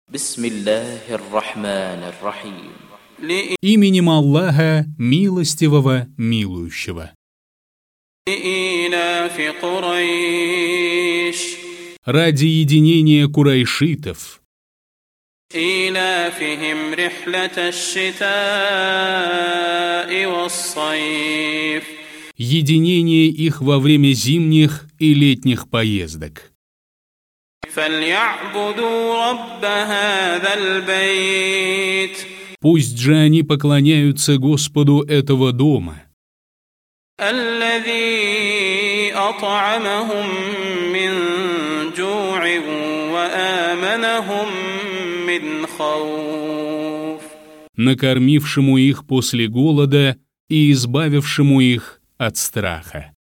Бисмиллахир-рахманир-рахим. Именем Аллаха, милостивого, милующего. Ради единения курайшитов, единение их во время зимних и летних поездок. Пусть же они поклоняются Господу этого дома, накормившему их после голода и избавившему их от страха.